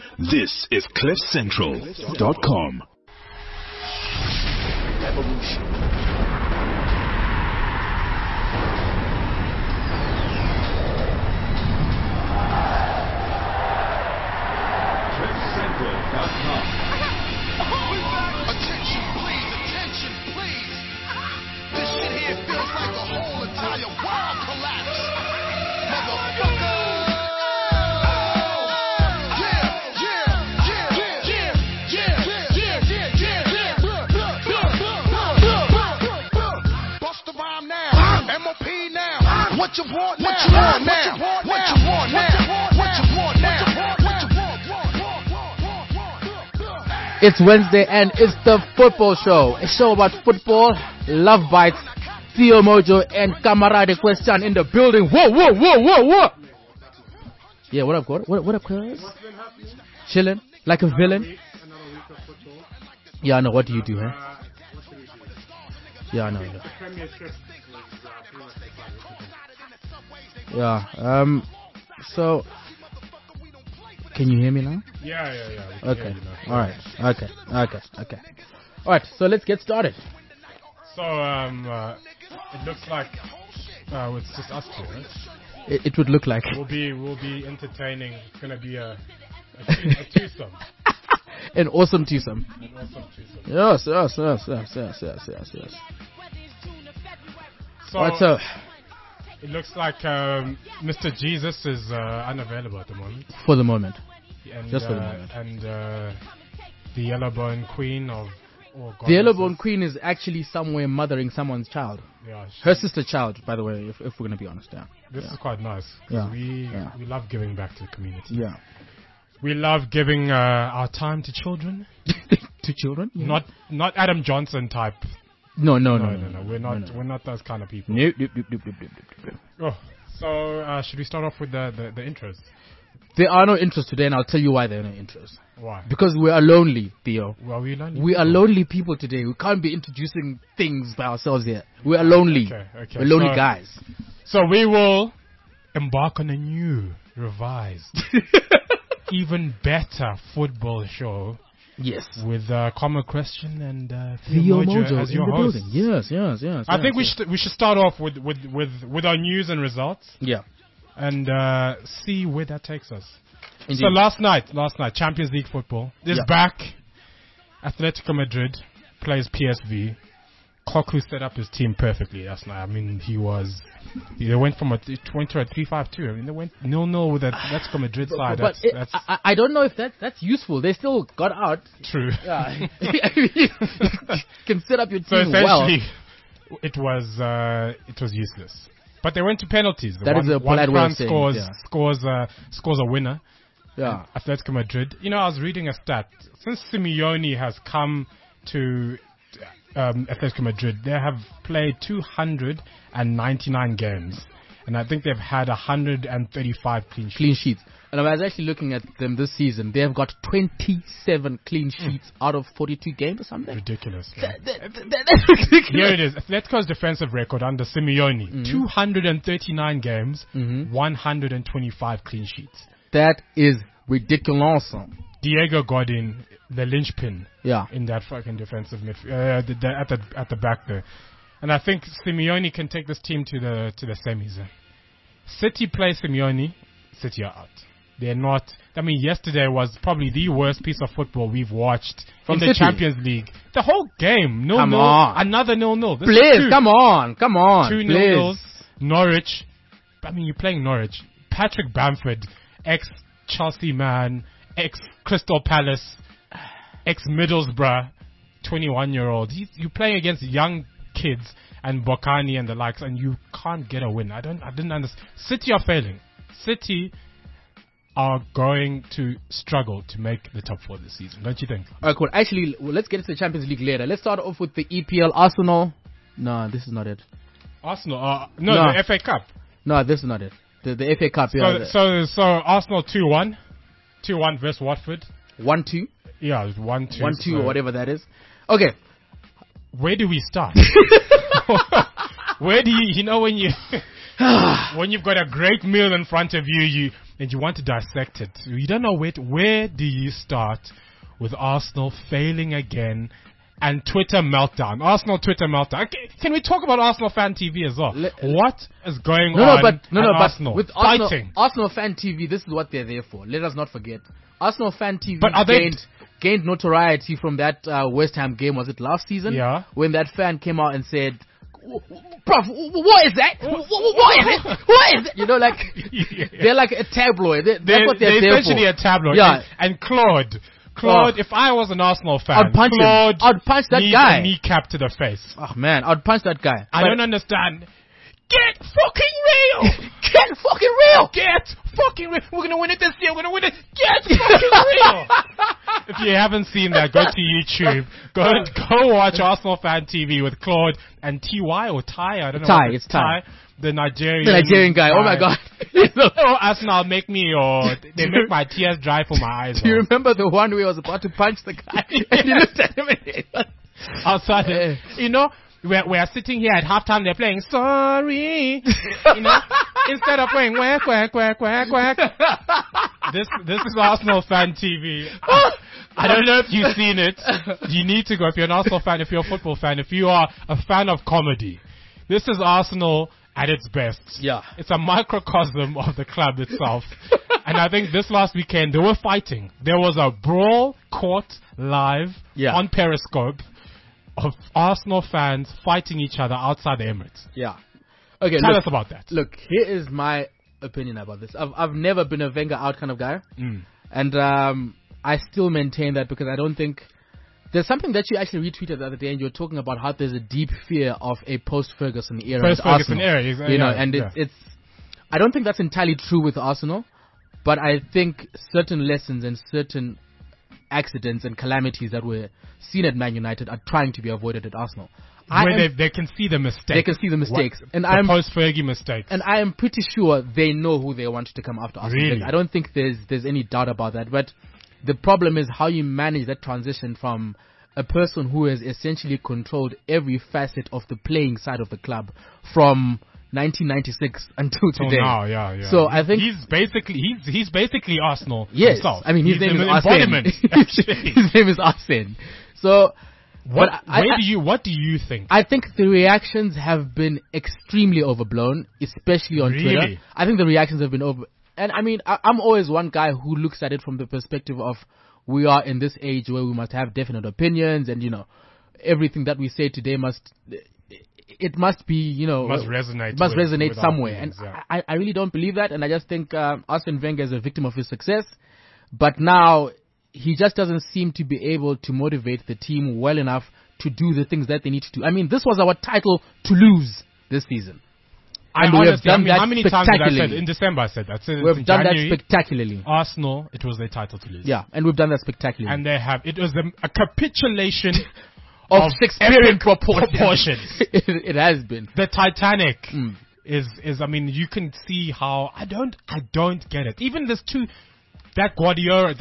This is CliffCentral.com. Evolution. CliffCentral.com. Attention, please. This shit here feels like the whole entire world collapsed. Motherfucker. Bust the rhyme now. MOP now. What you want now? What you want now? What you want now? What you want now? It's Wednesday and it's the football show. A show about football, love bites, Theo Mojo and Camarade Question in the building. Whoa. Yeah, what up, God? What up, Chris? Chilling like a villain. Yeah, I know. What do you do, huh? Yeah, I know. Yeah. So, can you hear me now? Yeah. Okay. All right. Okay. All right. So let's get started. So it looks like it's just us two, right? It would look like We'll be entertaining. It's gonna be a twosome. an awesome twosome. An awesome twosome. Yes. So, What's up? it looks like Mr. Jesus is unavailable at the moment. For the moment. And, Just for the moment. And the Yellowbone Queen of The Yellowbone Queen is actually somewhere mothering someone's child. Yeah, Her sister's child, by the way, if we're going to be honest. Yeah. This is quite nice. Yeah. We love giving back to the community. Yeah. We love giving our time to children. To children? Yeah. Not Adam Johnson type. No. We're not those kind of people. Nope. Oh, so should we start off with the intros? There are no intros today, and I'll tell you why there are no intros. Why? Because we are lonely, Theo. Well, we lonely. We are lonely people today. We can't be introducing things by ourselves here. We are lonely. Okay. We're lonely guys. So we will embark on a new, revised, even better football show. Yes. With Common Question and Theo Mojo Mojo as in your the host. building. Yes. I think we should start off with our news and results. Yeah. And see where that takes us. Indeed. So last night, Champions League football is back. Atletico Madrid plays PSV. Koku set up his team perfectly last night. I mean, they went from a 20 to a 3-5-2. I mean, they went 0-0 with that Atletico Madrid side. But I don't know if that's useful. They still got out. True. Yeah. You can set up your team So essentially, well. it was useless. But they went to penalties. That is a polite way of saying it, scores a winner. Yeah. Atletico Madrid. You know, I was reading a stat. Since Simeone has come to Atletico Madrid, they have played 299 games. And I think they've had 135 clean sheets. And I was actually looking at them this season. They have got 27 clean sheets out of 42 games or something. Ridiculous. That's ridiculous. Here it is. Atletico's defensive record under Simeone. 239 games, 125 clean sheets. That is ridiculous. Diego Godin, the linchpin in that fucking defensive midfield, at the back there. And I think Simeone can take this team to the semis. City play Simeone, City are out. They're not. I mean, yesterday was probably the worst piece of football we've watched from in the City. Champions League. The whole game, 0-0, another 0-0. Please, come on. 2 0-0. Norwich. I mean, you're playing Norwich. Patrick Bamford, ex-Chelsea man, ex-Crystal Palace, ex-Middlesbrough, 21-year-old. You're playing against young kids and Bocani and the likes, and you can't get a win. I didn't understand. City are failing. City are going to struggle to make the top 4 this season, don't you think? Alright, cool. Actually, let's get into the Champions League later. Let's start off with the EPL. Arsenal. No, this is not it. Arsenal? No, the FA Cup. No, this is not it. The FA Cup. So Arsenal 2-1. 2-1 versus Watford. 1-2. Yeah, it was 1-2. 1-2 or whatever that is. Okay. Where do we start? Where do you know when you've got a great meal in front of you, and you want to dissect it, you don't know where do you start with Arsenal failing again and Twitter meltdown. Arsenal Twitter meltdown. Okay, can we talk about Arsenal Fan TV as well? What is going on at Arsenal? With Fighting. Arsenal Fan TV, this is what they're there for. Let us not forget. Arsenal Fan TV But are gained notoriety from that West Ham game, was it last season? Yeah. When that fan came out and said, bruv, what is that? What is it? What is it? You know, like, they're like a tabloid. That's what they're there essentially for. a tabloid. Yeah. And Claude, if I was an Arsenal fan, I'd punch Claude him. I'd punch that needs guy. a kneecap to the face. Oh man, I'd punch that guy. I don't understand. Get fucking real! Get fucking real! Get fucking real! We're gonna win it this year. We're gonna win it. Get fucking real! If you haven't seen that, go to YouTube. Go watch Arsenal Fan TV with Claude and TY or Ty. I don't know. Ty, it's Ty. The Nigerian guy. Oh my god. Oh, Arsenal make me, or they make my tears dry for my eyes. Do you remember the one where I was about to punch the guy and you looked at him and outside? You know, we are sitting here at halftime. They're playing sorry. You know, instead of playing quack quack quack quack quack. This is Arsenal Fan TV. I don't know if you've seen it. You need to go if you're an Arsenal fan, if you're a football fan, if you are a fan of comedy. This is Arsenal at its best. Yeah. It's a microcosm of the club itself. And I think this last weekend they were fighting. There was a brawl caught live on Periscope of Arsenal fans fighting each other outside the Emirates. Yeah. Okay. Tell us about that. Look, here is my opinion about this. I've never been a Wenger out kind of guy. And I still maintain that because I don't think there's something that you actually retweeted the other day, and you were talking about how there's a deep fear of a post-Ferguson era. Post-Ferguson era, exactly. You know, and it's. I don't think that's entirely true with Arsenal, but I think certain lessons and certain accidents and calamities that were seen at Man United are trying to be avoided at Arsenal. Where they can see the mistakes. They can see the mistakes. And the post-Fergie mistakes. And I am pretty sure they know who they want to come after Arsenal. Really? I don't think there's any doubt about that. But the problem is how you manage that transition from a person who has essentially controlled every facet of the playing side of the club from 1996 until today. Now, yeah. So I think he's basically Arsenal yes, himself. I mean his name is embodiment. His name is Arsene. So what do you think? I think the reactions have been extremely overblown, especially on Twitter. I think the reactions have been over. And I mean, I'm always one guy who looks at it from the perspective of we are in this age where we must have definite opinions, and you know, everything that we say today must be, you know, must resonate with somewhere. Opinions, and I really don't believe that, and I just think Arsene Wenger is a victim of his success. But now he just doesn't seem to be able to motivate the team well enough to do the things that they need to do. I mean, this was our title to lose this season. And we have done that how many times did I say in December? I said that. We've done that spectacularly. Arsenal, it was their title to lose. Yeah, and we've done that spectacularly. And it was a capitulation of Shakespearean proportions. It has been. The Titanic is. I mean, you can see how I don't get it. Even this that Guardiola,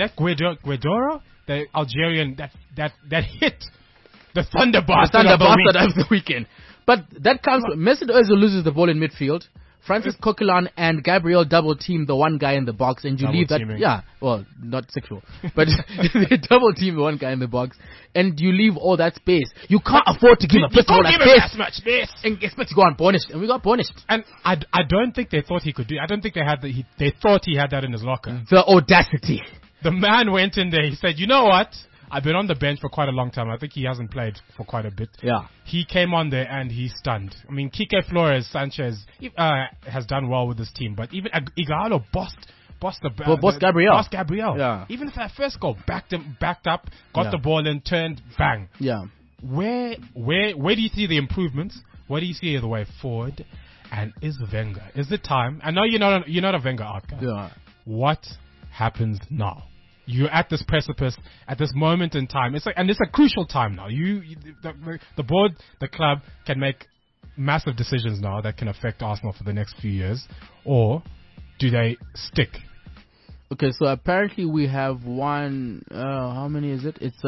the Algerian, that hit the Thunder Bastard of the weekend. But that comes. Mesut Ozil loses the ball in midfield. Francis Coquelin and Gabriel double team the one guy in the box, and you leave that. Yeah, well, not sexual, but they double team the one guy in the box, and you leave all that space. You can't afford to give a person all that space and expect to go unpunished, and we got punished. And I don't think they thought he could do it. I don't think they had they thought he had that in his locker. The audacity. The man went in there. He said, "You know what? I've been on the bench for quite a long time. I think he hasn't played for quite a bit." Yeah. He came on there and he stunned. I mean, Kike Flores Sanchez has done well with this team, but even Igalo bossed Gabriel. Boss Gabriel. Yeah. Even for that first goal, backed up, got the ball in, turned, bang. Yeah. Where do you see the improvements? Where do you see the way forward? And is Wenger? Is it time? I know you're not a Wenger out guy. Yeah. What happens now? You're at this precipice, at this moment in time. It's a crucial time now. The board, the club can make massive decisions now that can affect Arsenal for the next few years, or do they stick? Okay, so apparently we have won. How many is it? It's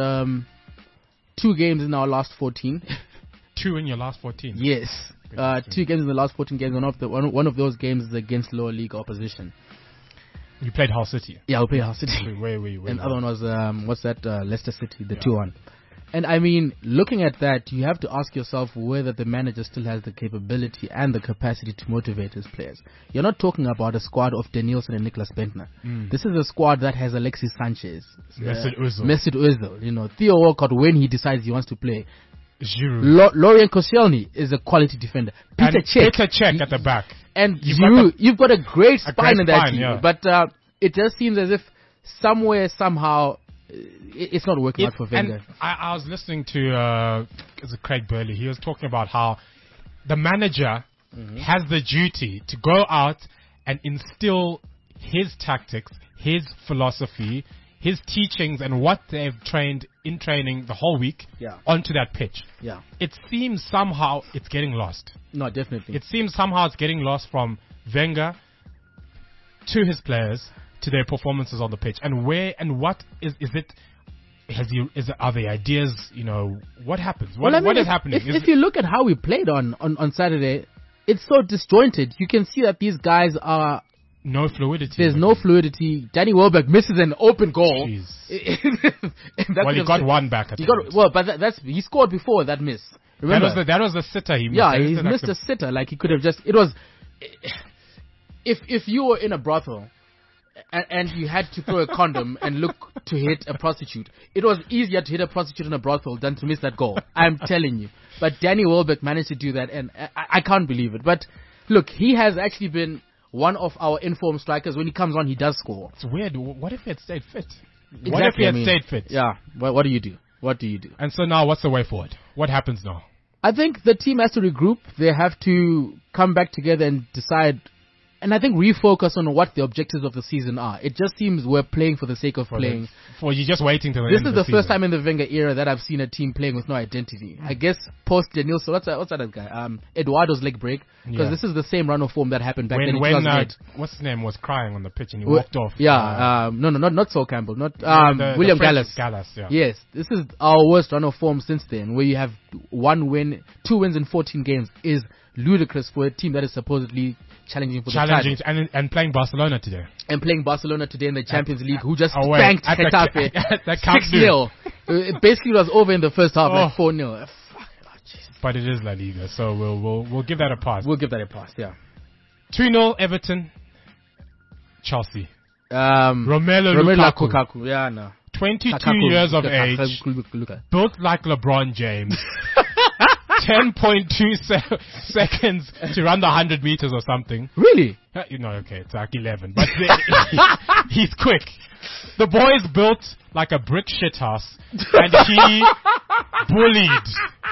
2 games in our last 14. 2 in your last 14. Yes, 2 games in the last 14 games. One of those games is against lower league opposition. You played Hull City. Yeah, we played Hull City. Where? And the other one was, Leicester City, the 2-1. And I mean, looking at that, you have to ask yourself whether the manager still has the capability and the capacity to motivate his players. You're not talking about a squad of Danielson and Nicholas Bentner. This is a squad that has Alexis Sanchez, Mesut Ozil. Mesut Ozil, Theo Walcott when he decides he wants to play. Giroud. Lorien Koscielny is a quality defender. Peter Cech at the back. And you've got a great spine in that team. Yeah. But it just seems as if somewhere, somehow, it's not working out for Wenger. And I was listening to Craig Burley. He was talking about how the manager has the duty to go out and instill his tactics, his philosophy, his teachings, and what they've trained in training the whole week onto that pitch. Yeah. It seems somehow it's getting lost. No, definitely. It seems somehow it's getting lost from Wenger to his players, to their performances on the pitch, and where and what is it? Are the ideas? What happens? What is happening? If you look at how we played on Saturday, it's so disjointed. You can see that these guys are no fluidity. There's no fluidity. Danny Welbeck misses an open goal. Well, he got one back. He scored before that miss. Remember? That was the sitter he missed. Yeah, he missed a sitter. Like he could have just. It was. If you were in a brothel and you had to throw a condom and look to hit a prostitute, it was easier to hit a prostitute in a brothel than to miss that goal. I'm telling you. But Danny Welbeck managed to do that, and I can't believe it. But look, he has actually been one of our informed strikers. When he comes on, he does score. It's weird. What if he had stayed fit? Exactly, what if he had stayed fit? Yeah. What do you do? What do you do? And so now, what's the way forward? What happens now? I think the team has to regroup. They have to come back together and decide, and I think refocus on what the objectives of the season are. It just seems we're playing for the sake of playing. You're just waiting till the This end is of the season. first time in the Wenger era that I've seen a team playing with no identity. I guess post Danielson, what's that guy? Eduardo's leg break. Because this is the same run of form that happened back then in 2008. What's his name was crying on the pitch and he walked off. Yeah, not Saul Campbell, not William Gallas. Gallas, yeah. Yes, this is our worst run of form since then, where you have 2 wins in 14 games is ludicrous for a team that is supposedly challenging for the title. And playing Barcelona today. And playing Barcelona today in the Champions League, who just away, spanked Getafe 6-0. Basically, it was over in the first half, like 4-0. But it is La Liga, so we'll give that a pass. We'll give that a pass, yeah. 2-0 Everton, Chelsea. Romelu Lukaku. Yeah, no. 22 years of age, built like LeBron James. 10.2 seconds to run the 100 meters or something. Really? Okay, it's like 11. But he's quick. The boy is built like a brick shithouse, and he bullied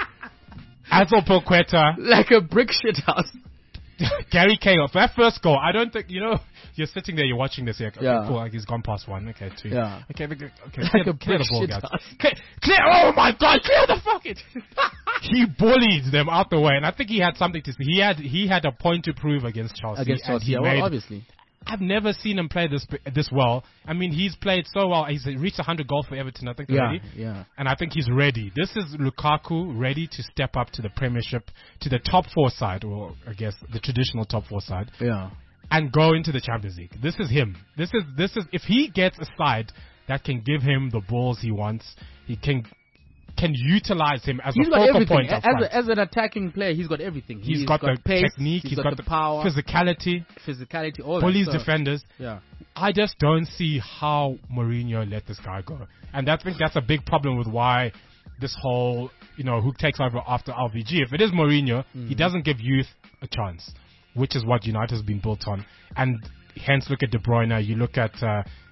Azor Poqueta like a brick shithouse. Gary Cahill. For that first goal, I don't think, you're sitting there, you're watching this, okay, cool, like he's gone past 1, okay, 2. Yeah. Okay, like clear the ball, guys. Clear, oh my God, clear the fucking... He bullied them out the way, and I think he had something to say. He had a point to prove against Chelsea. Obviously. I've never seen him play this well. I mean, he's played so well. He's reached 100 goals for Everton, I think, already. Yeah. And I think he's ready. This is Lukaku ready to step up to the Premiership, to the top 4 side, or I guess the traditional top 4 side. Yeah. And go into the Champions League. This is him. This is if he gets a side that can give him the balls he wants, he can utilize him as a focal point up front. As an attacking player, he's got everything. He's got the pace, technique, he's got the power, physicality, all bullies that defenders. Yeah. I just don't see how Mourinho let this guy go. And I think that's a big problem with why this whole, who takes over after RVG. If it is Mourinho, he doesn't give youth a chance, which is what United has been built on. And hence, look at De Bruyne, you look at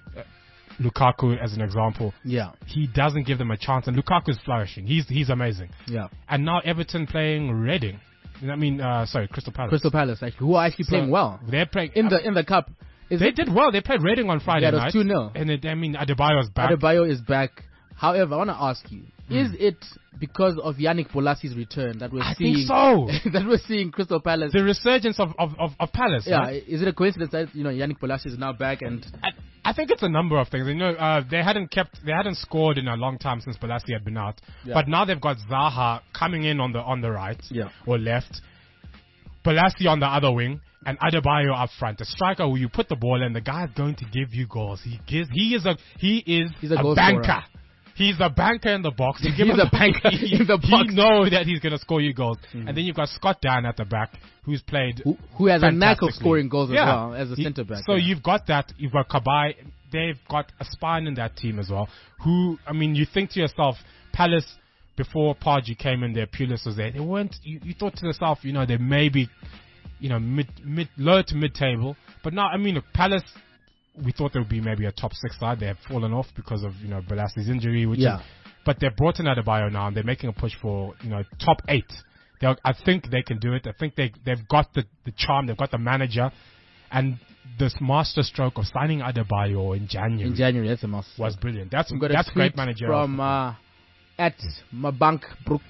Lukaku as an example. Yeah. He doesn't give them a chance, and Lukaku is flourishing. He's amazing. Yeah. And now Everton playing Reading. Crystal Palace. Crystal Palace, who are actually playing well. They're playing in the cup. They did well. They played Reading on Friday night. Yeah, it was 2-0. And Adebayo is back. Adebayo is back. However, I want to ask you, is it because of Yannick Bolassi's return that we're seeing? I think so. That we're seeing Crystal Palace. The resurgence of Palace. Yeah, right? Is it a coincidence that Yannick Bolassi is now back? And I think it's a number of things. They hadn't scored in a long time since Bolasie had been out. Yeah. But now they've got Zaha coming in on the right or left, Bolasie on the other wing, and Adebayo up front, a striker who you put the ball in, the guy's going to give you goals. He is a goal banker. scorer. He's a banker in the box. He's a banker in the box. You know that he's going to score you goals. And then you've got Scott Dan at the back, who's played who has a knack of fantastically. scoring goals as well as a centre back. So you've got that. You've got Kabai. They've got a spine in that team as well. Who, I mean, you think to yourself, Palace, before Pardew came in there, Pulis was there. They weren't. You thought to yourself, they may be, low to mid-table. But now, I mean, look, Palace, we thought they would be maybe a top 6 side. They have fallen off because of Bolassi's injury, but they've brought in Adebayo now, and they're making a push for top 8. I think they can do it. I think they've got the charm. They've got the manager, and this master stroke of signing Adebayo in January. In January, that's a master. Was brilliant. That's a great manager from at Mabank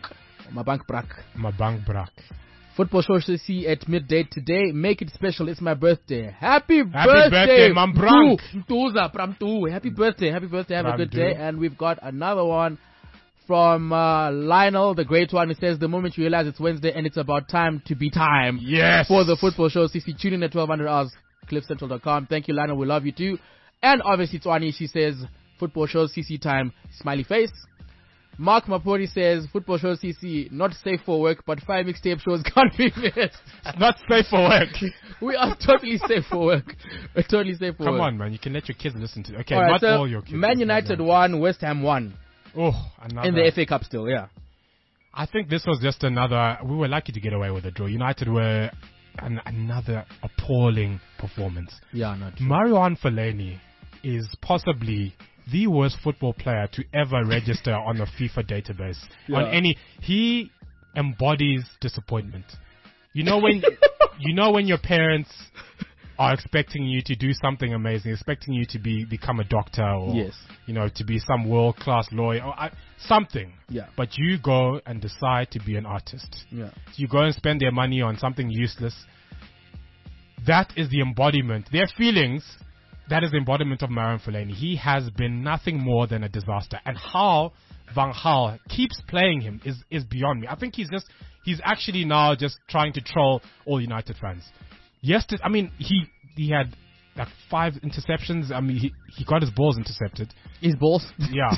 Brak. Football Show CC at midday today. Make it special. It's my birthday. Happy birthday, Mambrank. Mtuza Pramtu. Happy birthday. Have a good day. And we've got another one from Lionel, the great one. It says, the moment you realize it's Wednesday and it's about time to be time. Yes. For the Football Show CC. Tune in at 1200 hours. CliffCentral.com. Thank you, Lionel. We love you too. And obviously, Twani, she says, Football Show CC time. Smiley face. Mark Mapori says, Football Show CC, not safe for work, but 5 mixtape shows can't be missed. Not safe for work. We are totally safe for work. We're totally safe for work. Come on, man. You can let your kids listen to it. Okay, all right, not all your kids. Man United won, West Ham won. Oh, another. In the FA Cup still, yeah. I think this was just another, we were lucky to get away with a draw. United were another appalling performance. Yeah, not true. Marouane Fellaini is possibly the worst football player to ever register on the FIFA database. Yeah. He embodies disappointment. When your parents are expecting you to do something amazing, expecting you to become a doctor or to be some world class lawyer or something. Yeah. But you go and decide to be an artist. Yeah. So you go and spend their money on something useless. That is the embodiment. Their feelings. That is the embodiment of Marouane Fellaini. He has been nothing more than a disaster. And how Van Gaal keeps playing him is beyond me. I think he's actually now just trying to troll all United fans. Yesterday, I mean, he had like 5 interceptions. I mean, he got his balls intercepted. His balls? Yeah.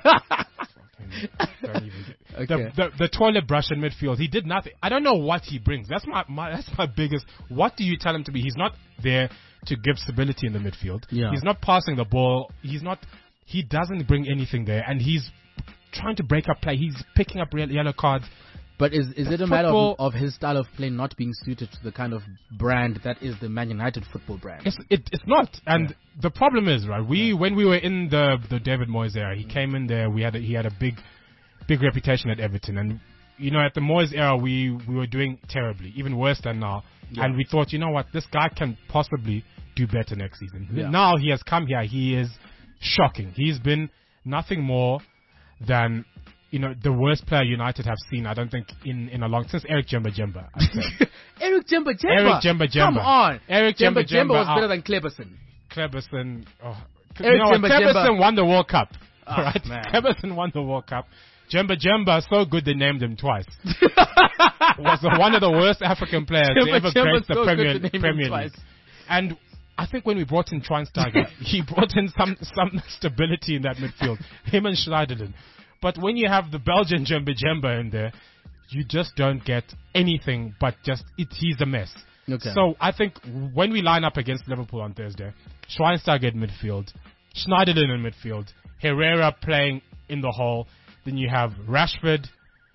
The toilet brush in midfield. He did nothing. I don't know what he brings. That's my biggest. What do you tell him to be? He's not there to give stability in the midfield. Yeah. He's not passing the ball. He doesn't bring anything there, and he's trying to break up play. He's picking up yellow cards. But is it a matter of his style of play not being suited to the kind of brand that is the Man United football brand? It's not. And the problem is, right, when we were in the David Moyes era, he came in there, he had a big reputation at Everton. And, at the Moyes era, we were doing terribly, even worse than now. Yeah. And we thought, what, this guy can possibly do better next season. Yeah. Now he has come here, he is shocking. He's been nothing more than... the worst player United have seen, I don't think, in a long... Since Eric Jemba-Jemba, I'd say. Eric Jemba-Jemba? Come on. Eric Jemba-Jemba was better than Kleberson. Kleberson... Oh. Kleberson won the World Cup. Oh, right? Kleberson won the World Cup. Jemba-Jemba, so good they named him twice. Was one of the worst African players to ever grace the Premier League. And... I think when we brought in Schweinsteiger, he brought in some stability in that midfield. Him and Schneiderlin. But when you have the Belgian Jemba-Jemba in there, you just don't get anything but he's a mess. Okay. So I think when we line up against Liverpool on Thursday, Schweinsteiger in midfield, Schneiderlin in midfield, Herrera playing in the hole, then you have Rashford,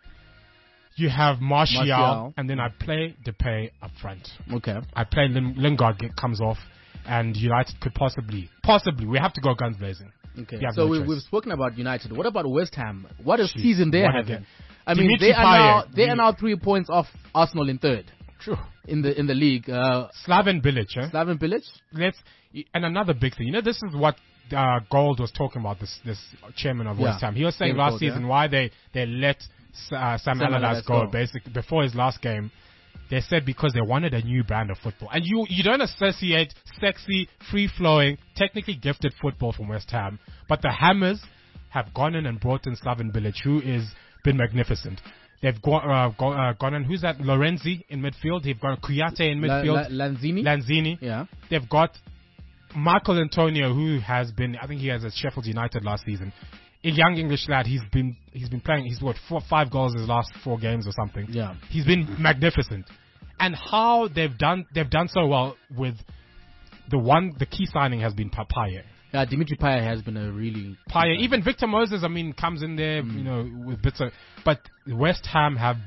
you have Martial, and then I play Depay up front. Okay. I play Lingard comes off, and United could possibly, we have to go guns blazing. Okay, so we've spoken about United. What about West Ham? What a season they're having. I mean, Dimitri they are now 3 points off Arsenal in third. True. In the league. Slaven Bilic. Slaven Bilic? And another big thing. This is what Gold was talking about, this chairman of West Ham. He was saying last season why they let Sam Allardyce go, basically, before his last game. They said because they wanted a new brand of football. And you don't associate sexy, free-flowing, technically gifted football from West Ham. But the Hammers have gone in and brought in Slaven Bilic, who has been magnificent. They've gone on. Who's that? Lorenzi in midfield. They've got Kuyate in midfield. Lanzini. Yeah. They've got Michael Antonio, who has been, I think he has at Sheffield United last season. A young English lad. He's been playing. He's got 5 goals in his last 4 games or something. Yeah. He's been magnificent. And how they've done so well with the key signing has been Payet. Yeah, Dimitri Payet has been a really... Payet, even Victor Moses, I mean, comes in there, with bits of... But West Ham have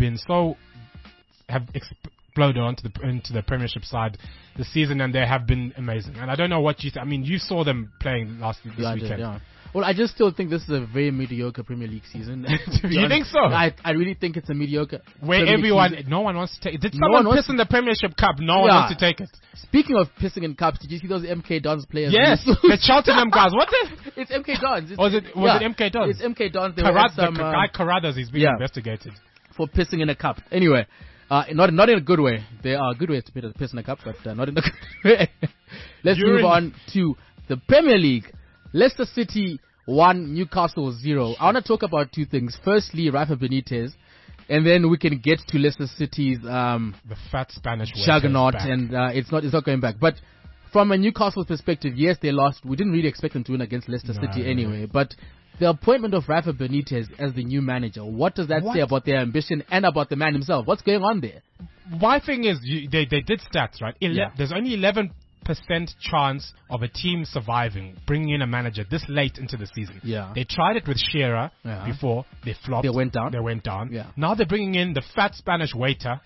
exploded into the Premiership side this season, and they have been amazing. And I don't know what I mean, you saw them playing this weekend. Yeah. Well, I just still think this is a very mediocre Premier League season. You think so? I really think it's a mediocre. Where no one wants to take it. Did someone piss in the Premiership Cup? No one wants to take it. Speaking of pissing in cups, did you see those MK Dons players? Yes, the Cheltenham guys. What the? It's MK Dons. Was it MK Dons? It's MK Dons. The guy Carradas, he's being investigated for pissing in a cup. Anyway, not in a good way. There are good ways to piss in a cup, but not in a good way. Let's move on to the Premier League. Leicester City 1, Newcastle 0. I want to talk about 2 things. Firstly, Rafa Benitez, and then we can get to Leicester City's the fat Spanish juggernaut, and it's not going back. But from a Newcastle perspective, yes, they lost. We didn't really expect them to win against Leicester City anyway. But the appointment of Rafa Benitez as the new manager, what does that say about their ambition and about the man himself? What's going on there? My thing is, they did stats, right? There's only 11% chance of a team surviving, bringing in a manager this late into the season. Yeah. They tried it with Shearer before. They flopped. They went down. Yeah. Now they're bringing in the fat Spanish waiter,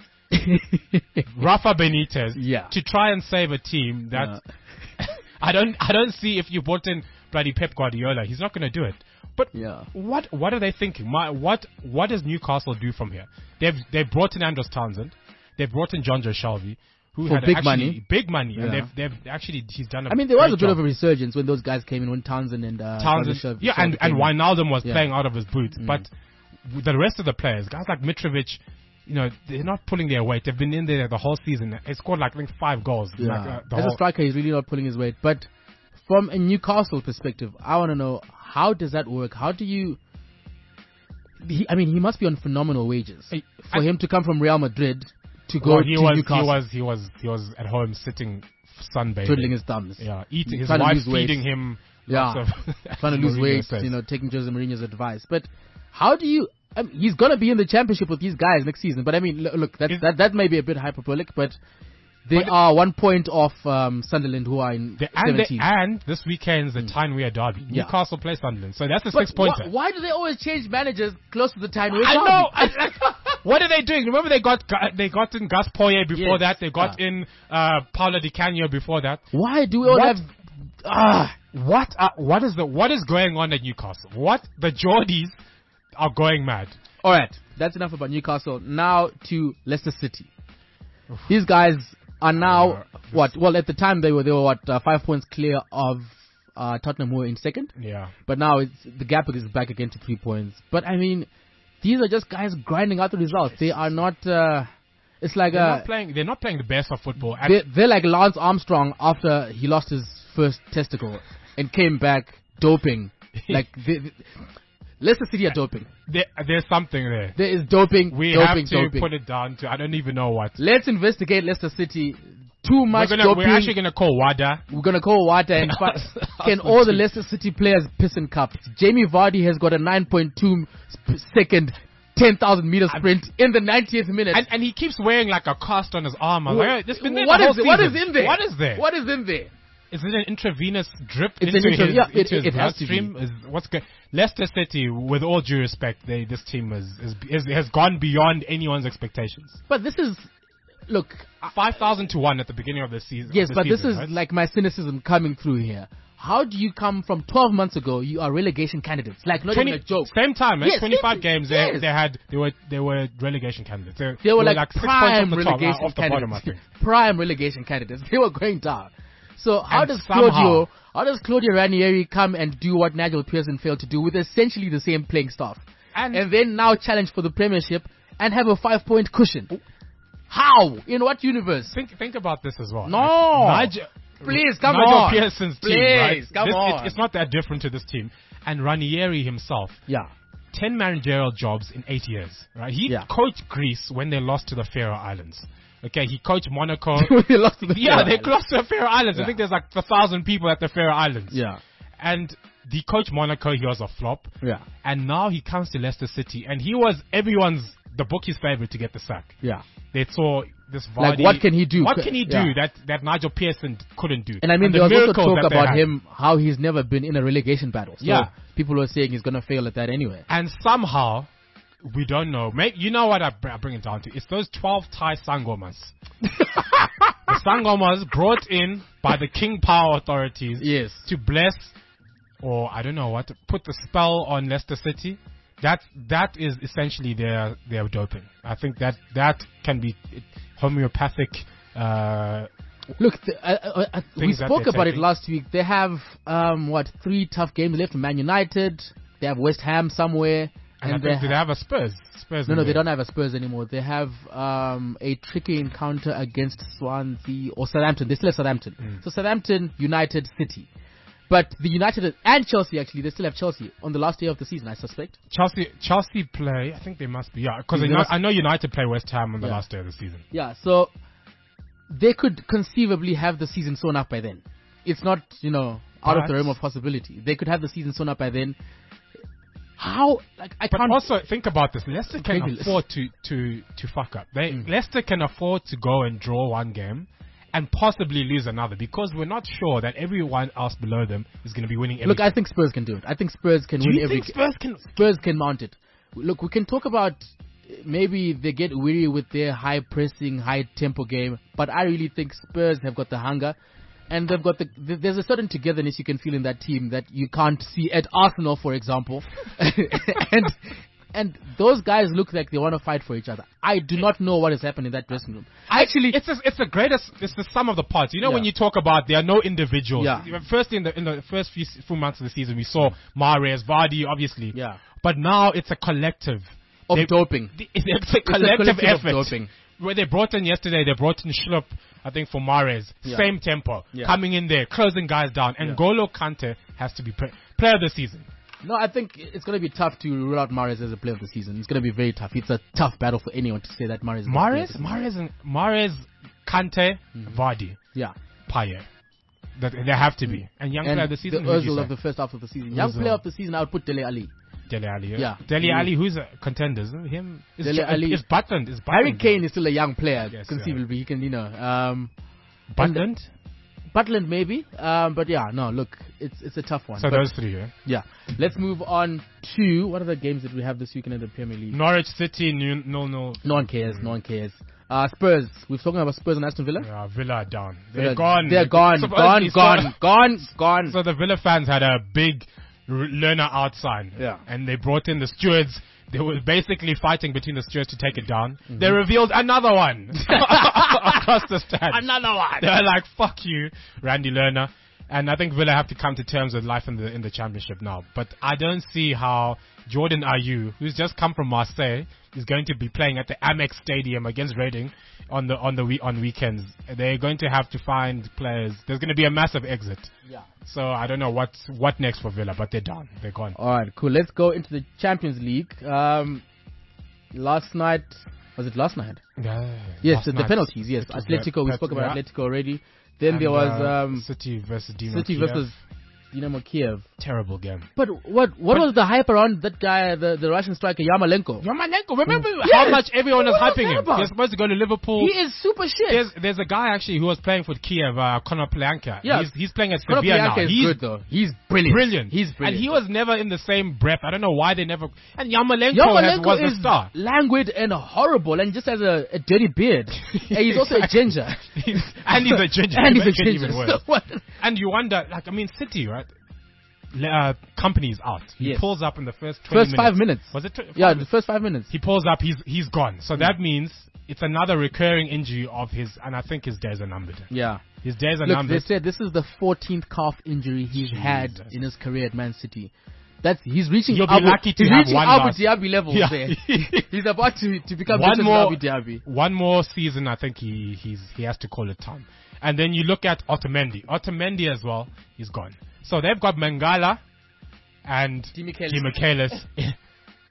Rafa Benitez, to try and save a team that I don't see. If you brought in bloody Pep Guardiola, he's not going to do it. But what are they thinking? What does Newcastle do from here? They've brought in Andros Townsend. They've brought in John Joe Shelby, who for had big money, and he's done. I mean, there was a bit of a resurgence when those guys came in, when Townsend and Shelby and Wijnaldum was playing out of his boots, but the rest of the players, guys like Mitrovic, they're not pulling their weight. They've been in there the whole season. They scored I think 5 goals. Yeah. As a striker, he's really not pulling his weight. But from a Newcastle perspective, I want to know, how does that work? How do you? He must be on phenomenal wages for him to come from Real Madrid to go to Newcastle. He was at home sitting sunbathing, twiddling his thumbs. Yeah, eating. His wife feeding him. Yeah, trying to lose weight. Taking Jose Mourinho's advice. But how do you? He's gonna be in the championship with these guys next season. But I mean, look, that may be a bit hyperbolic, but they are 1 point off Sunderland, who are in 17th. And this weekend's the Tyne-Wear derby. Newcastle play Sunderland, so that's a 6-pointer. Why do they always change managers close to the Tyne-Wear derby? I know. What are they doing? Remember they got in Gus Poyet before that. They got in Paulo Di Canio before that. Why do we all have? What is going on at Newcastle? The Geordies are going mad. All right, that's enough about Newcastle. Now to Leicester City. These guys are now Well, at the time they were 5 points clear of Tottenham, who were in second. Yeah. But now the gap is back again to 3 points. But I mean, these are just guys grinding out the results. They are not. It's like they're not playing the best of football. They're like Lance Armstrong after he lost his first testicle and came back doping. Like Leicester City are doping. There's something there. There is doping. We have to put it down to I don't even know what. Let's investigate Leicester City. Too much doping. We're actually going to call WADA. We're going to call WADA and can all the Leicester City players piss in cups. Jamie Vardy has got a 9.2 second 10,000 meter sprint in the 90th minute. And he keeps wearing like a cast on his arm. I'm like, this been there what the is whole what season. is in there? What is there? What is in there? Is it an intravenous drip it's into his his bloodstream? What's good? Leicester City, with all due respect, this team has gone beyond anyone's expectations. But this is, look, 5,000 to 1 at the beginning of the season. Yes, but this is like my cynicism coming through here. How do you come from 12 months ago? You are relegation candidates. Like not even a joke. Same time, right? Yes, 25 games. They were relegation candidates. They were like 6 prime points relegation off the bottom, I think. Prime relegation candidates. They were going down. So how does Claudio Ranieri come and do what Nigel Pearson failed to do with essentially the same playing staff, and then now challenge for the Premiership and have a 5-point cushion? How? In what universe? Think about this as well. No. Please, come on. Nigel Pearson's Please, team, right? Come on. It's not that different to this team. And Ranieri himself. Yeah. 10 managerial jobs in 8 years, right? He Yeah. coached Greece when they lost to the Faroe Islands. Okay, he coached Monaco. They lost to the Yeah, Faroe they Islands. lost to the Faroe Islands. I Yeah. think there's like 1,000 people at the Faroe Islands. Yeah. And the coach Monaco, he was a flop. Yeah. And now he comes to Leicester City, and he was the bookie's favorite to get the sack. Yeah. They saw this Vardy. Like, what can he do? What can he do Yeah. that Nigel Pearson couldn't do? And I mean, there the was also miracles talk that they about had. him, how he's never been in a relegation battle. So Yeah. people were saying he's going to fail at that anyway. And somehow, we don't know. You know what I bring it down to? It's those 12 Thai Sangomas. The Sangomas brought in by the King Power authorities Yes. to bless, or I don't know what, to put the spell on Leicester City. That is essentially their doping. I think that can be homeopathic. Look, we Things that spoke they're about it taking. last week. They have, 3 tough games left. Man United, they have West Ham somewhere. And I think, do they have a Spurs? No, they don't have a Spurs anymore. They have a tricky encounter against Swansea or Southampton. They still have Southampton. So Southampton, United, City. But the United and Chelsea, actually, they still have Chelsea on the last day of the season, I suspect. Chelsea play. I think they must be. Yeah, because I know United play West Ham on the last day of the season. Yeah, so they could conceivably have the season sewn up by then. It's not, out of the realm of possibility. They could have the season sewn up by then. How? I But can't. also think about this. Leicester can Ridiculous. afford to fuck up. Leicester can afford to go and draw one game and possibly lose another, because we're not sure that everyone else below them is going to be winning every Look, game. I think Spurs can do it. I think Spurs can Do win you every think Spurs can? Spurs can mount it. Look, we can talk about maybe they get weary with their high pressing, high tempo game, but I really think Spurs have got the hunger, and they've got there's a certain togetherness you can feel in that team that you can't see at Arsenal, for example. And those guys look like they want to fight for each other. I do not know what has happened in that dressing room. Actually, It's the sum of the parts. You know, Yeah. when you talk about there are no individuals. Yeah. First in the first few months of the season, we saw Mahrez, Vardy, obviously. Yeah. But now it's a collective of They- doping. It's a collective of effort. doping. Where they brought in yesterday, they brought in Schlupp, I think, for Mahrez. Yeah. Same tempo. Yeah. Coming in there, closing guys down. And N'Golo Kante has to be player of the season. No, I think it's going to be tough to rule out Mahrez as a player of the season. It's going to be very tough. It's a tough battle for anyone to say that Mahrez is the player of the season. Mahrez, Kante, Vardy, Yeah. Payet. That they have to be. And young And player of the season, the who'd you Ozil say? of the first half of the season. Young Ozil. player of the season, I would put Dele Alli. Dele Alli. Yeah. Dele Alli, who's a contender, isn't him? Dele Alli. Is Butland. Is Harry Butland Kane is still a young player, Yes, conceivably. He can, Butland? Butland maybe. But yeah, no, look, it's a tough one. So But those three, yeah. yeah. Let's move on to, what are the games that we have this weekend in the Premier League? Norwich City, no. No one cares, no one cares. Spurs, we've spoken about Spurs and Aston Villa. Yeah, Villa are down. They're gone. They're gone, Supposedly, gone. So the Villa fans had a big learner out sign. Yeah. And they brought in the stewards. They were basically fighting between the stewards to take it down. They revealed another one across the stand. Another one. They were like, fuck you, Randy Lerner. And I think Villa have to come to terms with life in the championship now. But I don't see how Jordan Ayew, who's just come from Marseille, is going to be playing at the Amex Stadium against Reading on weekends. They're going to have to find players. There's going to be a massive exit. Yeah. So I don't know what next for Villa, but they're done. They're gone. All right, cool. Let's go into the Champions League. Last night, was it last night? Yes, Last the night. penalties. Yes, It was Atletico. We Pep- spoke about yeah. Atletico already. Then And, there was City versus Dinamo City Kiev. versus Dynamo Kiev. Terrible game. But what was the hype around that guy, the Russian striker Yarmolenko? Yarmolenko, remember Yes. how much everyone was What was hyping that him? about? He's supposed to go to Liverpool. He is super shit. There's a guy actually who was playing for Kiev, Conor Plyanka. Yeah. He's playing at Conor Sevilla now. Plyanka is He's good though. He's brilliant. brilliant. He's brilliant. And he was never in the same breath. I don't know why they never. And Yarmolenko was is a star. languid and horrible and just has a dirty beard. And he's also a ginger. And he's a ginger. And he's a Make it ginger. even worse. So what? And you wonder, City, right? Company is out. He Yes. pulls up in the first 20 First 5 minutes. Was it? Yeah, the first 5 minutes. He pulls up. He's gone. So that means it's another recurring injury of his, and I think his days are numbered. Yeah. His days are Look, numbered. they said this is the 14th calf injury he's had Jesus. in his career at Man City. He's reaching You'll be lucky to he's have reaching one Abu last. Dhabi levels Yeah. there. He's about to become One better than more- Abu Dhabi. One more season, I think he has to call it time. And then you look at Otamendi. Otamendi as well, he's gone. So they've got Mangala and Di Michaelis. Di Michaelis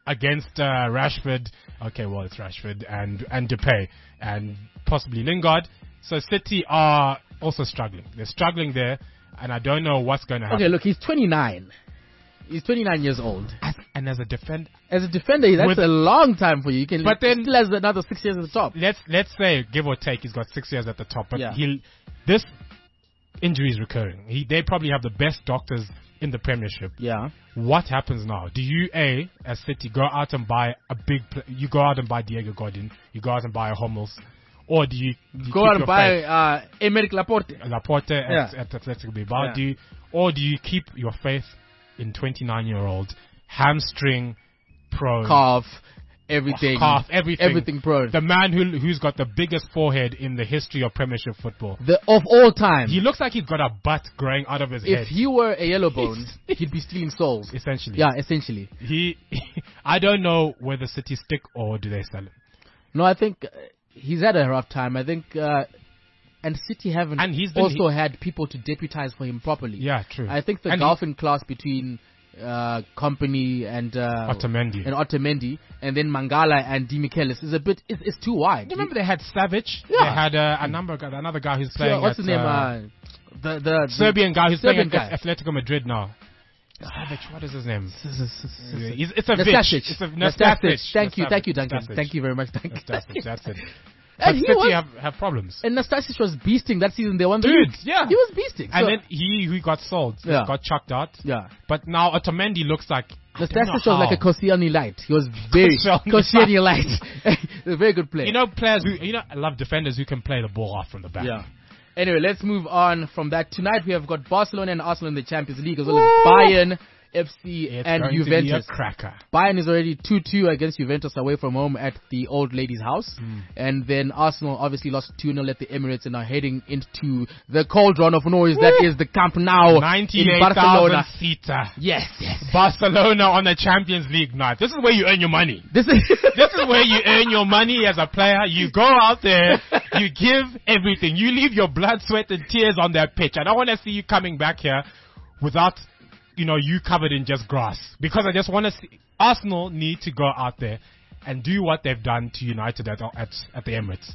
against Rashford. Okay, well, it's Rashford and Depay and possibly Lingard. So City are also struggling. They're struggling there, and I don't know what's going to happen. Okay, look, he's 29. He's 29 years old. And as a defender, That's a long time for you. You can, But then- still has another 6 years at the top. let's say, give or take, he's got 6 years at the top, but Yeah. this injury is recurring. They probably have the best doctors in the Premiership. Yeah. What happens now? Do you, as City, go out and buy you go out and buy Diego Godin, you go out and buy a Hummels, or do you Go keep out and your buy Emerick Laporte. faith? Laporte Yeah. at Atletico Bilbao? Yeah. Do you keep your faith in 29-year-old hamstring prone, Calf, everything. everything prone. the man who's got the biggest forehead in the history of Premiership football? Of all time. He looks like he's got a butt growing out of his head. If he were a yellow bone, he'd be stealing souls. Essentially, Yeah, essentially. I don't know whether City stick or do they sell him. No, I think he's had a rough time. I think, and City haven't And he's been- also had people to deputize for him properly. Yeah, true. I think the And gulf in class between Company and Otamendi. and then Mangala and Di Michelis is it's too wide. You remember they had Savage? Yeah. They had another guy who's playing What's at, his name? The Serbian guy who's Serbian playing guy. at Atletico Madrid now. Savage, what is his name? Nastasic. It's a bitch. It's a Nastasic. Thank you, Duncan. Nastasic. Thank you very much, Duncan. Nastasic, that's it. And But he City was- have problems. And Nastasic was beasting that season. They won the Dude, league. yeah. He was beasting. And So- then he got sold. He Yeah. got chucked out. yeah. But now Otamendi looks like Nastasic was like a Koscielny light. He was very Koscielny Koscielny light. A very good player. You know, players who I love defenders who can play the ball off from the back. Yeah. Anyway, let's move on from that. Tonight we have got Barcelona and Arsenal in the Champions League, as well as Bayern, FC, It's and going to be Juventus. a cracker. Bayern is already 2-2 against Juventus away from home at the old lady's house. And then Arsenal obviously lost 2-0 at the Emirates and are heading into the cauldron of noise that is the Camp Nou in 98,000 Barcelona. seater. Yes. Barcelona on the Champions League night. This is where you earn your money. This is This is where you earn your money as a player. You go out there, you give everything. You leave your blood, sweat, and tears on that pitch. I don't want to see you coming back here without, you covered in just grass. Because I just want to see Arsenal need to go out there and do what they've done to United at the Emirates.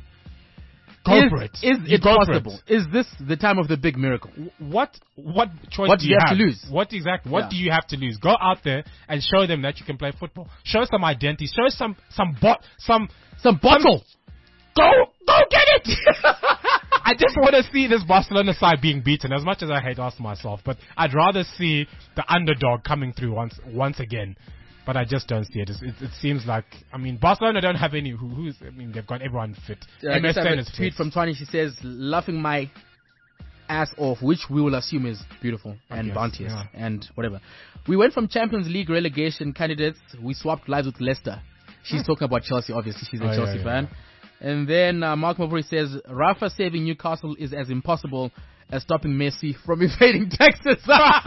Go for it. Is You it go for possible? Is this the time of the big miracle? What choice What do you have to lose? What exactly? What Yeah. do you have to lose? Go out there and show them that you can play football. Show some identity. Show some bottle. Go get it! I just want to see this Barcelona side being beaten. As much as I hate Arsenal myself, but I'd rather see the underdog coming through once again. But I just don't see it. It seems like Barcelona don't have any. They've got everyone fit. I just have MSN a is tweet fit. from Twani. She says, laughing my ass off, which we will assume is beautiful and Yes, bounteous yeah. and whatever. We went from Champions League relegation candidates. We swapped lives with Leicester. She's talking about Chelsea, obviously. She's a Oh, Chelsea yeah, fan. And then Mark Mabry says, Rafa saving Newcastle is as impossible as stopping Messi from evading taxes.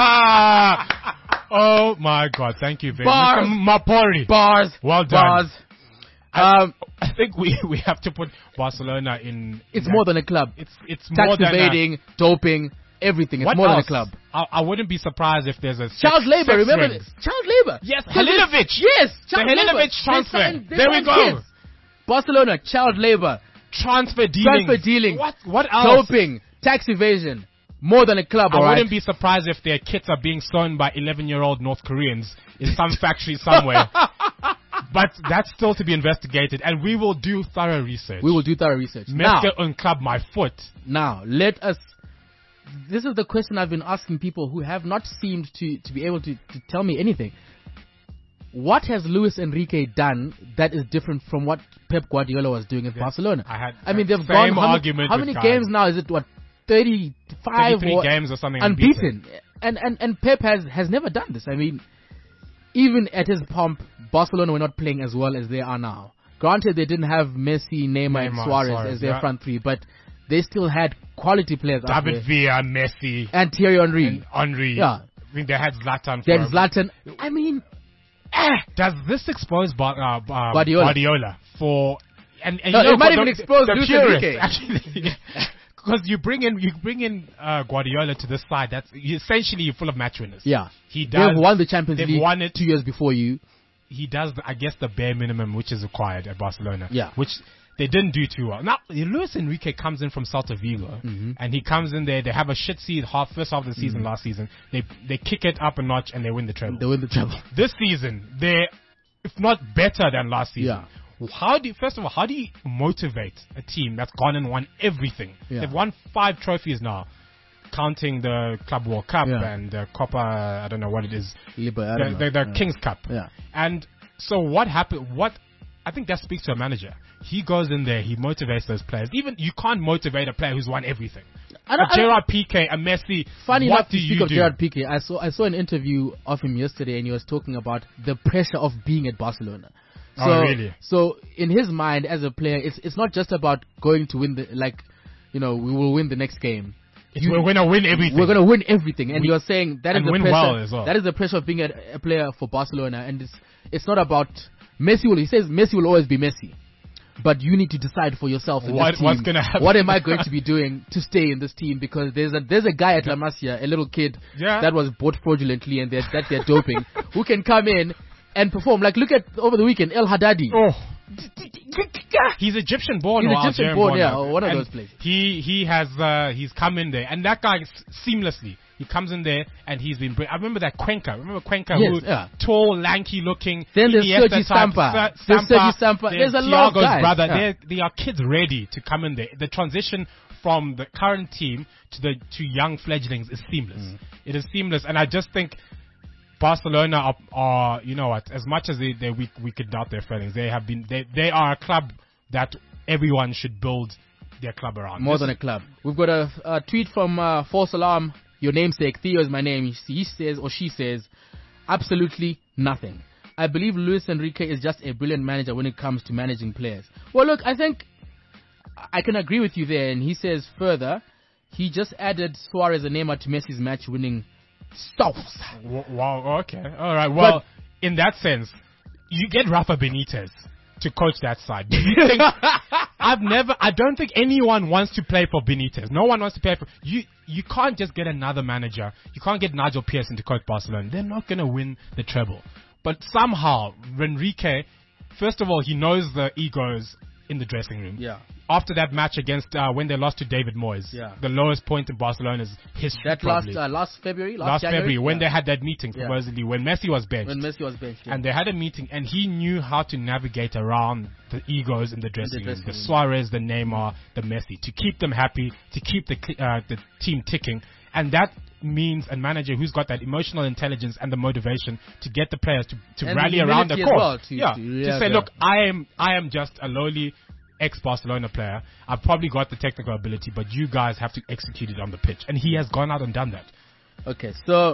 Oh my God! Thank you very Bars. much, Mapori. Bars. Well done. Bars. I think we have to put Barcelona in. It's more than a club. It's Tax more than evading, doping, everything. It's What more else? than a club. I wouldn't be surprised if there's a Child labor, sex remember ring. this? Child labor. Yes, So this- Halilovic. Yes, The child Halilovic labor. transfer. They There we signed go. kids. Barcelona, child labor, Transfer dealing. transfer dealing, What else? doping, tax evasion. More than a club, I alright? wouldn't be surprised if their kits are being sewn by 11-year-old North Koreans in some factory somewhere. But that's still to be investigated, and we will do thorough research. We will do thorough research. Meske unclub my foot. Now, let us... This is the question I've been asking people who have not seemed to be able to tell me anything. What has Luis Enrique done that is different from what Pep Guardiola was doing at Barcelona? They've same gone... argument How with many guys. games now? Is it, 35 33 or games or something unbeaten? And Pep has never done this. Even at his pomp, Barcelona were not playing as well as they are now. Granted, they didn't have Messi, Neymar, and Suarez as their front three, but they still had quality players out David there. Villa, Messi, And Thierry Henry. and Henry. Yeah. They had Zlatan. Then for- Zlatan. Does this expose Guardiola. Guardiola for? And No, it might for even expose the Luis purists, Enrique. actually. Because you bring in Guardiola to this side, you're full of match winners. Yeah. He does. They've won the Champions They've League won it. 2 years before you. he does, I guess, the bare minimum which is required at Barcelona. Yeah. Which they didn't do too well. Now, Luis Enrique comes in from Celta Vigo, and he comes in there. They have a shit first half of the season last season. They kick it up a notch and they win the treble. This season, they're, if not better than last season. Yeah. First of all, how do you motivate a team that's gone and won everything? Yeah. They've won 5 trophies now, counting the Club World Cup and the Copa, I don't know what it is, the King's Cup. Yeah. And so what happened? I think that speaks to a manager. He goes in there, he motivates those players. Even you can't motivate a player who's won everything. Gerard Piqué, a Messi. Funny what enough, do to you speak of do? Gerard Piqué, I saw an interview of him yesterday, and he was talking about the pressure of being at Barcelona. So, Oh, really? So in his mind as a player, it's not just about going to win we will win the next game. We're going to win everything. We're going to win everything, and you're saying that is the win pressure. well as well. That is the pressure of being a player for Barcelona, and it's not about Messi. He says Messi will always be Messi, but you need to decide for yourself in this team. What's going to happen? What am I going to be doing to stay in this team? Because there's a guy at La Masia, a little kid that was bought fraudulently and they're doping, who can come in and perform. Like, look at over the weekend, El Haddadi. Oh. He's Egyptian born. He's Egyptian born, yeah, now. or one of those places. He's come in there, and that guy seamlessly. He comes in there and he's been. I remember that Cuenca. Tall, lanky looking. Then there's Sergi Sampa. There's a lot of guys. Brother. Yeah. They are kids ready to come in there. The transition from the current team to young fledglings is seamless. It is seamless, and I just think Barcelona are you know what? As much as we could doubt their failings, they are a club that everyone should build their club around. More than a club. We've got a tweet from False Alarm. Your namesake, Theo is my name. He says, or she says, absolutely nothing. I believe Luis Enrique is just a brilliant manager when it comes to managing players. Well, look, I think I can agree with you there. And he says further, he just added Suarez and Neymar to Messi's match-winning stuff. Wow, okay. All right. Well, in that sense, you get Rafa Benitez to coach that side. Do you think I don't think anyone wants to play for Benitez. No one wants to play for you. You can't just get another manager. You can't get Nigel Pearson to coach Barcelona. They're not going to win the treble. But somehow, Enrique, first of all, he knows the egos in the dressing room. Yeah. After that match against when they lost to David Moyes, the lowest point in Barcelona's history. That last February, last January, when they had that meeting, supposedly when Messi was benched. And they had a meeting, and he knew how to navigate around the egos in the dressing room, the Suarez, the Neymar, the Messi, to keep them happy, to keep the team ticking, and that means a manager who's got that emotional intelligence and the motivation to get the players to rally around the court. To say, look, I am just a lowly ex-Barcelona player. I've probably got the technical ability, but you guys have to execute it on the pitch. And he has gone out and done that. Okay, so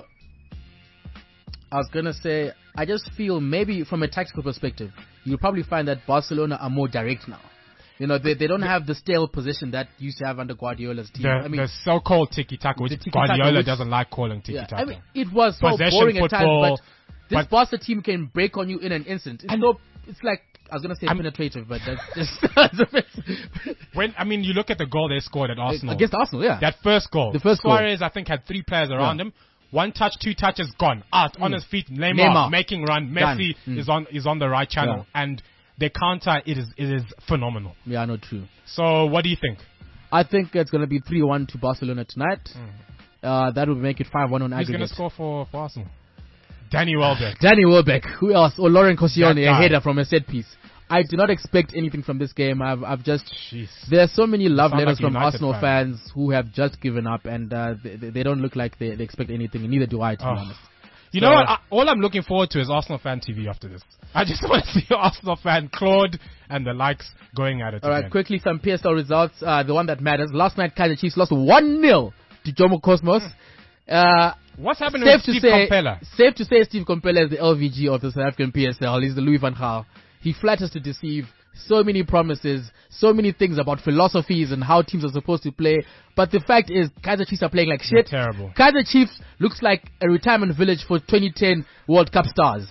I was going to say, I just feel maybe from a tactical perspective, you'll probably find that Barcelona are more direct now. You know, they don't have the stale position that used to have under Guardiola's team. The so-called tiki-taka, which Guardiola doesn't like calling tiki-taka. I mean, it was so boring at times, but this Barca team can break on you in an instant. It's like, I was going to say penetrative, but that's just... When you look at the goal they scored at Arsenal. Against Arsenal, yeah. That first goal. The first Suarez, goal. I think, had 3 players around him. 1 touch, 2 touches, gone. Out, on his feet. Neymar making run. Messi is on the right channel. Yeah. And their counter, it is phenomenal. Yeah, no, true. So, what do you think? I think it's going to be 3-1 to Barcelona tonight. That would make it 5-1 on aggregate. Who's going to score for Arsenal? Danny Welbeck. Danny Welbeck. Who else? Or Lauren Koscielny, a header from a set piece. I do not expect anything from this game. I've just... Jeez. There are so many love letters from Arsenal fans who have just given up, and they don't look like they expect anything, and neither do I, to be honest. You know what? All I'm looking forward to is Arsenal Fan TV after this. I just want to see Arsenal fan Claude and the likes going at it All right, quickly, some PSL results. The one that matters. Last night, Kaizer Chiefs lost 1-0 to Jomo Cosmos. What's happening with Steve Compella? Safe to say Steve Compella is the LVG of the South African PSL. He's the Louis van Gaal. He flatters to deceive. So many promises, so many things about philosophies and how teams are supposed to play. But the fact is, Kaizer Chiefs are playing like shit. They're terrible. Kaizer Chiefs looks like a retirement village for 2010 World Cup stars.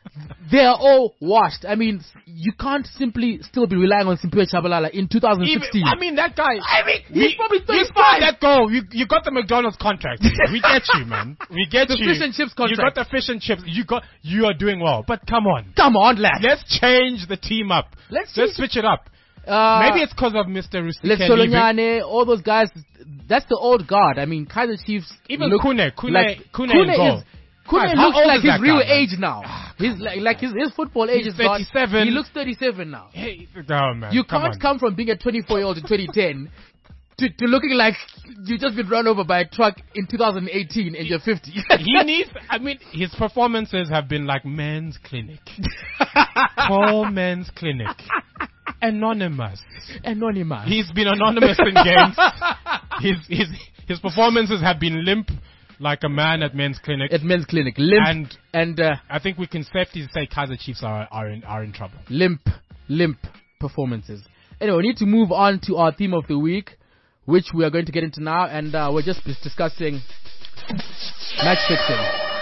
they are all washed. I mean, you can't simply still be relying on Simpiwe Chabalala in 2016. That guy. He's probably 35. You scored that goal. You got the McDonald's contract. We get you, man. We get The you. fish and chips contract. You got the fish and chips. You are doing well. But come on. Come on, lad. Let's change the team up. Let's switch it up. Maybe it's because of Mr. Let's Rusike leaving. Solonyane, all those guys. That's the old guard. I mean, Kaizer Chiefs. Even look Kune like, in goal. Kune Guys, how looks old like is his that real guy, man? age now. He's like his football age He's is gone. 37. He looks 37 now. Hey, no, man. You can't come from being a 24-year-old in 2010 to looking like you just been run over by a truck in 2018 and you're 50. His performances have been like men's clinic. Call men's clinic. Anonymous. He's been anonymous in games. His performances have been limp like a man at men's clinic. Limp. And I think we can safely say Kaizer Chiefs are in trouble. Limp performances. Anyway, we need to move on to our theme of the week, which we are going to get into now, and we're just discussing match fixing.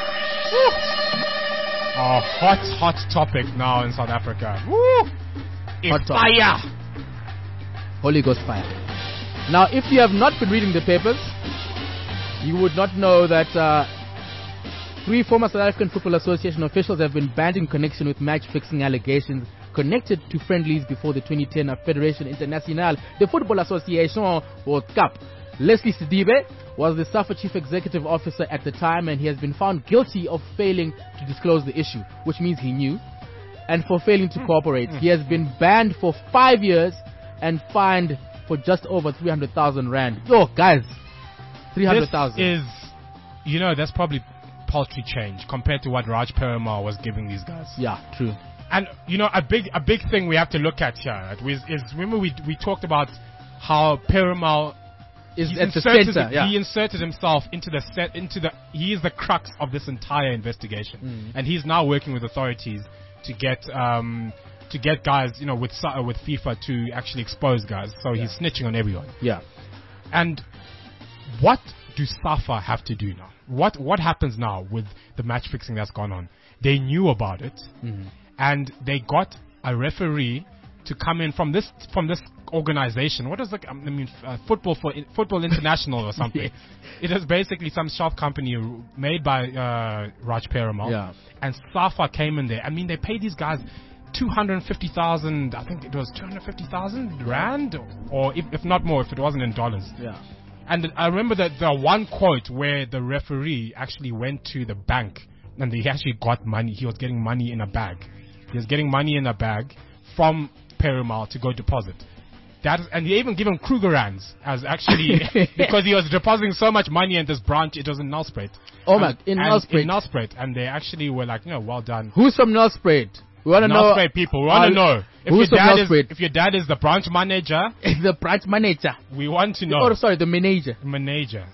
A hot topic now in South Africa. Woo! Fire! Holy Ghost fire. Now, if you have not been reading the papers, you would not know that 3 former South African Football Association officials have been banned in connection with match-fixing allegations connected to friendlies before the 2010 Federation Internationale de Football Association World Cup. Leslie Sidibe was the SAFA Chief Executive Officer at the time, and he has been found guilty of failing to disclose the issue, which means he knew, and for failing to cooperate. He has been banned for 5 years and fined for just over 300,000 rand. Oh, guys, 300,000 is, that's probably paltry change compared to what Raj Perumal was giving these guys. Yeah, true. And a big thing we have to look at here is remember we talked about how Perumal is at the center. Yeah. He inserted himself into he is the crux of this entire investigation, and he's now working with authorities to get guys, with FIFA to actually expose guys. So he's snitching on everyone. Yeah. And what do SAFA have to do now? What happens now with the match fixing that's gone on? They knew about it, and they got a referee to come in from this organization. What is it? Football International or something. Yes. It is basically some shop company made by Raj Perumal. Yeah. And SAFA came in there. I mean, they paid these guys 250,000. I think it was 250,000 rand, or if not more, if it wasn't in dollars. Yeah. And I remember that the one quote where the referee actually went to the bank and he actually got money. He was getting money in a bag. He was getting money in a bag from Perumal to go deposit. And they even give him Krugerrands as actually because he was depositing so much money in this branch. It was in Nelspruit. In Nelspruit. In Nelspruit, and they actually were like, well done. Who's from Nelspruit? We want to know. Nelspruit people. We want to know if your dad is the branch manager. The branch manager. We want to know. Oh, sorry, the manager. The manager.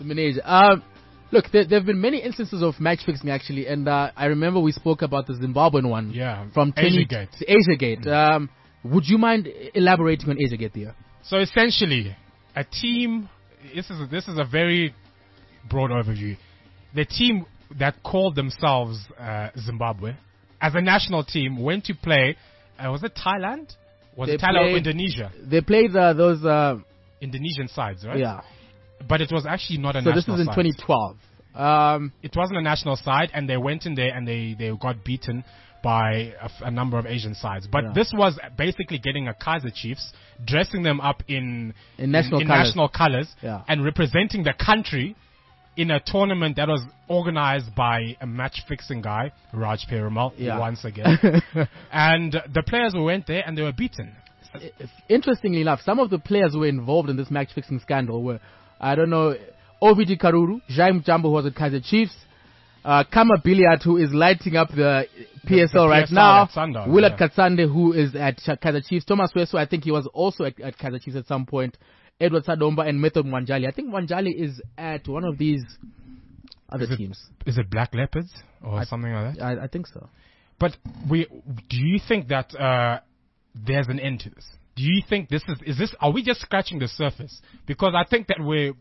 Look, there have been many instances of match fixing actually, and I remember we spoke about the Zimbabwean one. Yeah. From Asiagate. Would you mind elaborating on Asiagate there? So essentially, a team. This is a very broad overview. The team that called themselves Zimbabwe, as a national team, went to play. Was it Thailand? Was it Thailand or Indonesia? They played those Indonesian sides, right? Yeah. But it was actually not a national side. So this is in 2012. It wasn't a national side, and they went in there and they got beaten by a number of Asian sides. But this was basically getting a Kaizer Chiefs, dressing them up in national colors and representing the country in a tournament that was organized by a match-fixing guy, Raj Perumal, once again. And the players went there and they were beaten. Interestingly enough, some of the players who were involved in this match-fixing scandal were, I don't know, OVG Karuru, Jaime Jambo, who was at Kaizer Chiefs, Kama Billiard, who is lighting up the PSL right now, Willard Katsande, who is at Kaizer Chiefs, Thomas Weso, I think he was also at Kaizer Chiefs at some point, Edward Sadomba, and Method Mwanjali. I think Mwanjali is at one of these other teams. Is it Black Leopards or something like that? I think so. But do you think that there's an end to this? Do you think are we just scratching the surface? Because I think that we're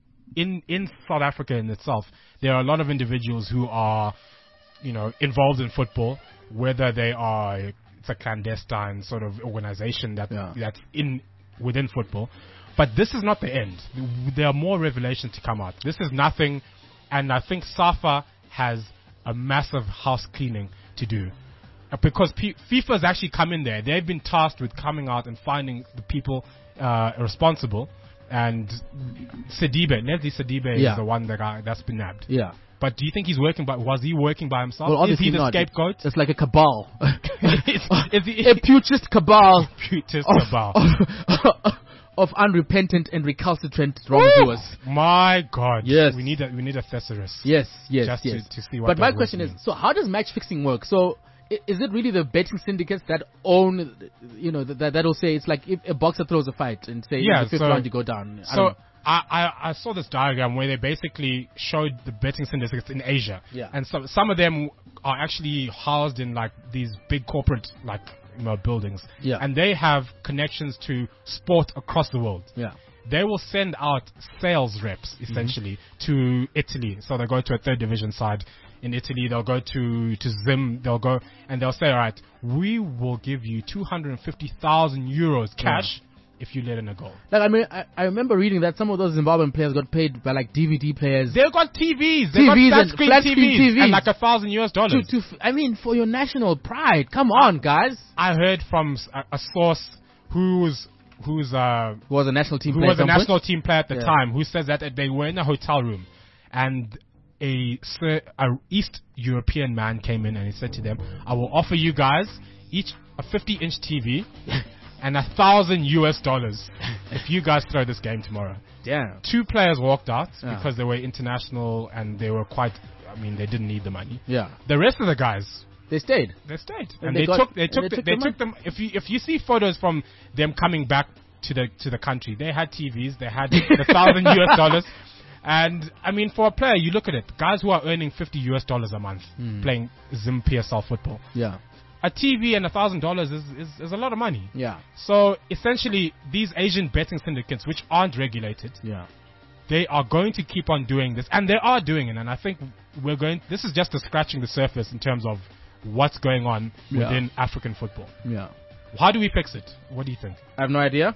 in South Africa in itself, there are a lot of individuals who are, involved in football, whether it's a clandestine sort of organization that's within football. But this is not the end. There are more revelations to come out. This is nothing, and I think SAFA has a massive house cleaning to do. Because FIFA has actually come in there. They've been tasked with coming out and finding the people responsible. And Leslie Sidibe is the one that's been nabbed. Yeah. But do you think was he working by himself? Well, Is he the not. scapegoat? It's like a cabal. Is he A putrid cabal. Putrid cabal. Of unrepentant and recalcitrant wrongdoers. My God. Yes. We need a thesaurus. Yes. Just to see what. But my those question words is, mean. so how does match fixing work? So is it really the betting syndicates that own, that'll say it's like if a boxer throws a fight and say in the fifth round you go down? I saw this diagram where they basically showed the betting syndicates in Asia. Yeah. And some of them are actually housed in like these big corporate buildings. Yeah. And they have connections to sport across the world. Yeah. They will send out sales reps essentially to Italy. So they go to a third division side in Italy. They'll go to Zim. They'll go and they'll say, all right, we will give you 250,000 euros cash if you let in a goal. Like, I mean, I remember reading that some of those Zimbabwean players got paid by like DVD players. They've got TVs. TVs They've got and flat-screen flat-screen TVs. and like $1,000. I mean, for your national pride. Come on, guys. I heard from a source who was a national team player. Who was a national team player at the time, who says that they were in a hotel room and a East European man came in and he said to them, I will offer you guys each a 50-inch TV and $1,000 if you guys throw this game tomorrow. Damn. 2 players walked out because they were international and they were they didn't need the money. Yeah. The rest of the guys, they stayed. And they took them. If you see photos from them coming back to the country, they had TVs, they had the $1,000 and I mean, for a player, you look at it, guys who are earning $50 a month playing Zim PSL football. Yeah. A TV and $1,000 is a lot of money. Yeah. So essentially, these Asian betting syndicates, which aren't regulated, they are going to keep on doing this, and they are doing it. And I think this is just scratching the surface in terms of what's going on within African football. Yeah. How do we fix it? What do you think? I have no idea.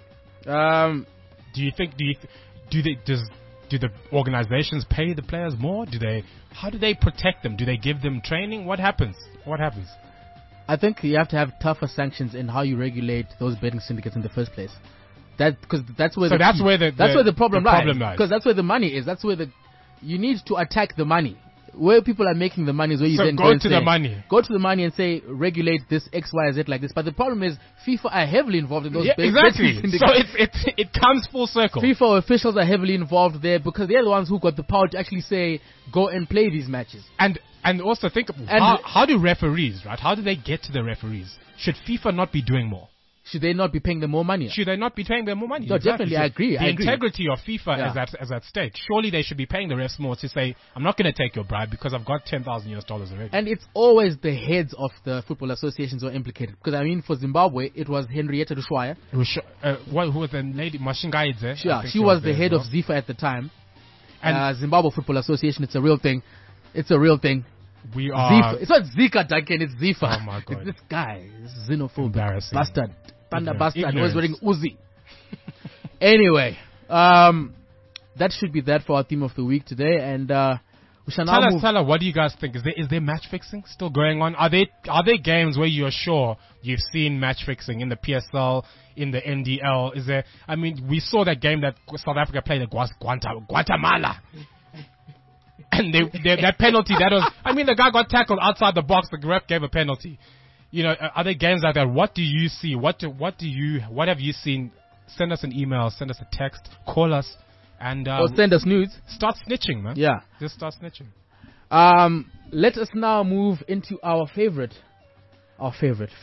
Do the organizations pay the players more? How do they protect them? Do they give them training? What happens? I think you have to have tougher sanctions in how you regulate those betting syndicates in the first place. Because that's where the problem lies. Because that's where the money is. That's where you need to attack the money. Where people are making the money is where you then go to the money. Go to the money and say regulate this X, Y, Z like this. But the problem is FIFA are heavily involved in those exactly. betting syndicates. So it comes full circle. FIFA officials are heavily involved there because they're the ones who got the power to actually say go and play these matches. And also think of how do referees, right? How do they get to the referees? Should FIFA not be doing more? Should they not be paying them more money? Should they not be paying them more money? No, exactly. definitely, I agree. The integrity of FIFA is at stake. Surely they should be paying the refs more to say, I'm not going to take your bribe because I've got $10,000 already. And it's always the heads of the football associations who are implicated. Because I mean, for Zimbabwe, it was Henrietta Duswaya. Who was the lady? Mashingaidze. Yeah, she was the head of ZIFA at the time. And Zimbabwe Football Association, it's a real thing. We are... It's not Zika, Duncan, it's ZIFA. Oh my God. It's this guy, this xenophobic embarrassing bastard. Panda bastard, Ignorance. always wearing Uzi. Anyway, that should be that for our theme of the week today. And we shall now move... Tell us, what do you guys think? Is there match fixing still going on? Are there games where you're sure you've seen match fixing in the PSL, in the NDL? Is there... I mean, we saw that game that South Africa played at Guatemala. And that penalty, that was... I mean, the guy got tackled outside the box. The ref gave a penalty. You know, are there games like that? What do you see? What have you seen? Send us an email, send us a text, call us, and or send us nudes. Start snitching, man. Yeah, just start snitching. Let us now move into our favorite. What is it?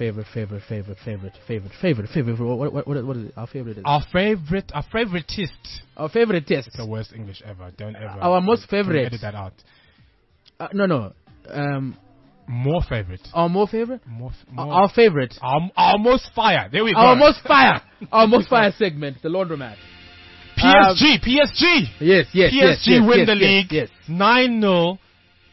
Our favorite is our favoritist. Our favoritist. It's the worst English ever. Don't ever. Our most favorite. Edit that out. No. More favorite. Our more favorite? Our favorite. Our most fire. There we go. Our most fire. Our most fire segment, the laundromat. PSG. Yes. PSG win the league. Yes. 9-0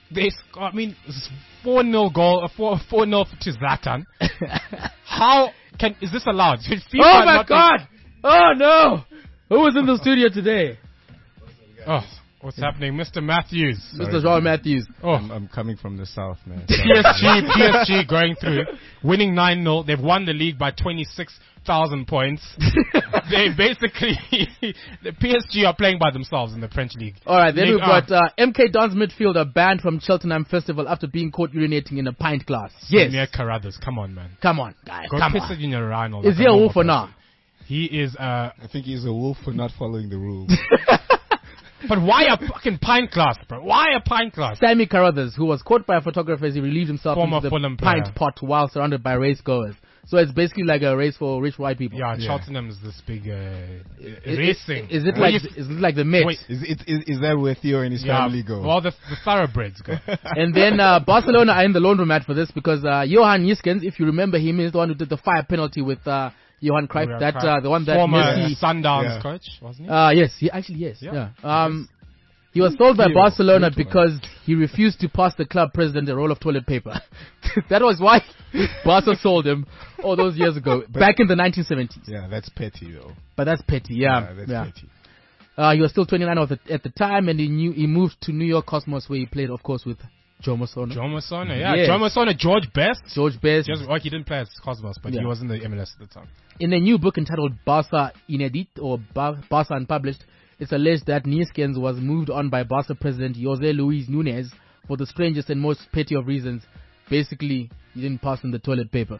I mean, 4-0 goal, 4-0 to Zlatan. How is this allowed? FIFA Oh my not God! Oh no! Who was in the studio today? Oh, what's happening, Mr. Matthews? Mr. John Matthews. Oh, I'm coming from the south, man. PSG going through, winning 9-0. They've won the league by 26,000 points. They basically, the PSG are playing by themselves in the French league. All right, then we've got MK Dons midfielder banned from Cheltenham Festival after being caught urinating in a pint glass. Yes. Samir Carruthers, come on, man. Come on, guys. Go Come piss on. it in your urinal. Is he a wolf or not? He is I think he's a wolf for not following the rules. But why a fucking pint glass, bro? Why a pint glass? Sammy Carruthers, who was caught by a photographer as he relieved himself Former into the Fulham pint player. pot while surrounded by race goers. So it's basically like a race for rich white people. Yeah, Cheltenham is this big racing. Is it like the Met? Wait, Is that where Theo and his family go? Well, the thoroughbreds go. And then Barcelona are in the laundromat for this because Johan Jiskens, if you remember him, is the one who did the fire penalty with Johan Cruyff. The one that former Messi. Sundowns coach, wasn't he? Yes, yeah. He was sold by Barcelona because he refused to pass the club president a roll of toilet paper. That was why Barca sold him all those years ago, back in the 1970s. Yeah, that's petty though. But that's petty, yeah. That's petty. He was still 29 at the time, and he moved to New York Cosmos, where he played, of course, with Joe Masona. Yeah. Yes. Joe Masona, George Best. He He didn't play at Cosmos, but he was in the MLS at the time. In a new book entitled Barca Inédit, or Barca Unpublished, it's alleged that Nieskens was moved on by Barca president Jose Luis Nunez for the strangest and most petty of reasons. Basically, he didn't pass him the toilet paper.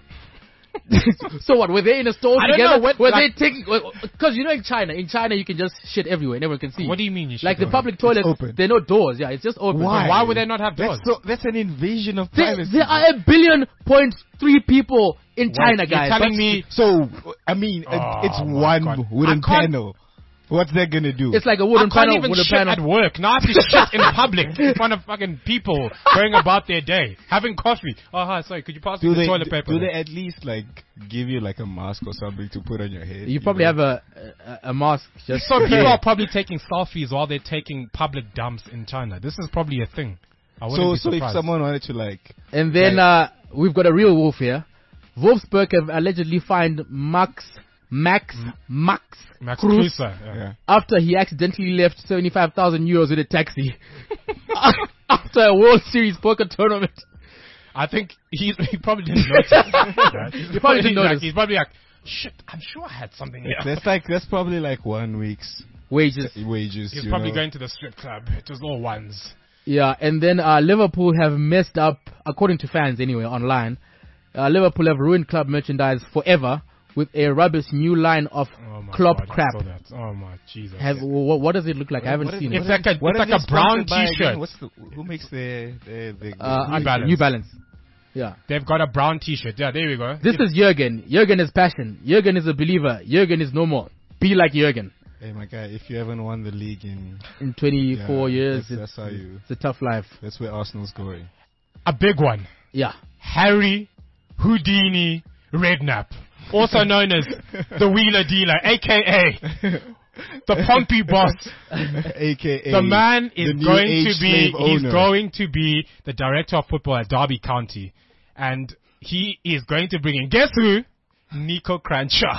So what, were they in a store together? Were they taking... Because you know in China you can just shit everywhere and everyone can see. What do you mean you shit Like the public toilets, open. there are no doors. Yeah, it's just open. Why would they not have doors? That's an invasion of privacy. There are 1.3 billion people in China, guys. You're telling me... So, I mean, it's one God. wooden panel. What's that gonna do? It's like a wooden I can't panel. even shit at work. Now I have to shit in public in front of fucking people going about their day, having coffee. Oh, hi, sorry, could you pass me the toilet paper? Do they at least like give you like a mask or something to put on your head? You probably have a mask. Just So people are probably taking selfies while they're taking public dumps in China. This is probably a thing. I wouldn't be So if surprised. someone wanted to like... And then we've got a real wolf here. Wolfsburg have allegedly fined Max Kruse Yeah. after he accidentally left 75,000 euros in a taxi after a World Series poker tournament. I think he probably didn't notice. That. He probably didn't notice. He's probably like, shit, I'm sure I had something here. That's probably like 1 week's Wages. He's probably going to the strip club. It was all ones. Yeah, and then Liverpool have messed up, according to fans anyway, online. Liverpool have ruined club merchandise forever with a rubbish new line of Klopp God, crap. I saw that. Oh my Jesus. What does it look like? I haven't seen it. It's like a brown t-shirt. Who makes the New Balance. Yeah. They've got a brown t-shirt. Yeah, there we go. This is Jurgen. Jurgen is passion. Jurgen is a believer. Jurgen is no more. Be like Jurgen. Hey, my guy, if you haven't won the league in 24 years, that's how you... It's a tough life. That's where Arsenal's going. A big one. Yeah. Harry Houdini Redknapp, also known as the Wheeler Dealer, a.k.a. the Pompey Boss, a.k.a. the man is he's going to be the director of football at Derby County, and he is going to bring in, guess who? Nico Crancher.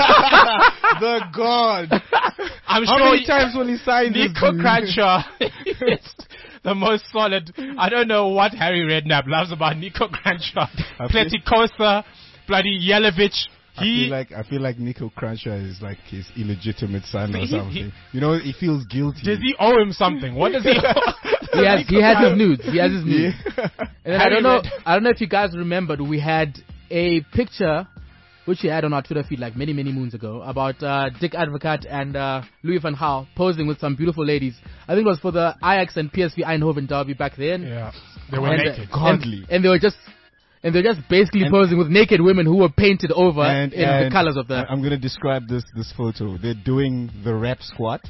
The God. I'm How sure many times will he sign this Nico dude? Crancher is the most solid. I don't know what Harry Redknapp loves about Nico Crancher. Pletikosa, bloody Yelovich. I feel like Nico Crancher is like his illegitimate son or something. He feels guilty. Does he owe him something? What does he owe? He has his nudes. He has his nudes. Yeah. And then I don't know if you guys remembered, we had a picture which we had on our Twitter feed like many moons ago about Dick Advocaat and Louis van Gaal posing with some beautiful ladies. I think it was for the Ajax and PSV Eindhoven derby back then. Yeah, they were naked. Godly. And they were just basically posing with naked women who were painted over in the colors of the... I'm going to describe this photo. They're doing the rap squat.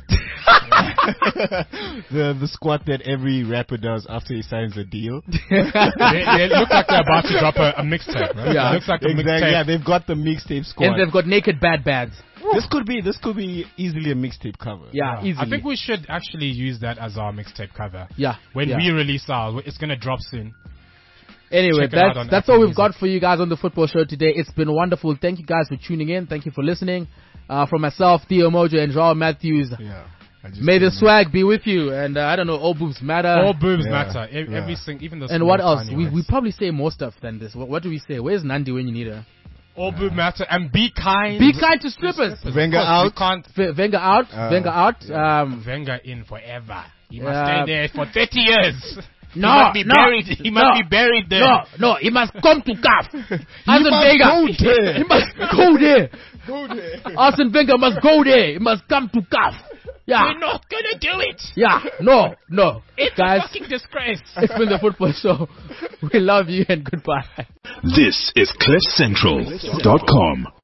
the squat that every rapper does after he signs a deal. they look like they're about to drop a mixtape, right? Yeah. It looks like a mixtape. Yeah, they've got the mixtape squat. And they've got naked bad bads. Woo! This could be easily a mixtape cover. Yeah, easily. I think we should actually use that as our mixtape cover. Yeah. When yeah. we release ours, it's gonna drop soon. Anyway, Check it out on that's Apple all we've Music. got for you guys on the football show today. It's been wonderful. Thank you guys for tuning in. Thank you for listening. From myself, Theo Mojo, and Joao Matthews. Yeah. May the swag be with you. And I don't know, all boobs matter. All boobs Yeah. matter. Yeah. Everything, even the and small what else? tiny We ones. probably say more stuff than this. What do we say? Where's Nandi when you need her? All boob matter and be kind. Be kind to strippers. Wenger Of course, out. we can't. Wenger out. Wenger out. Wenger in forever. He must Yeah. stay there for 30 years. No, he must be no, buried. He must no, be buried there. No, he must come to CAF. Arsene must Wenger. go there. He must go there. Go there. Arsene Wenger must go there. He must come to CAF. Yeah. We're not gonna do it. Yeah. No. It's Guys, a fucking disgrace. it's been the football show. We love you and goodbye. This is CliffCentral.com.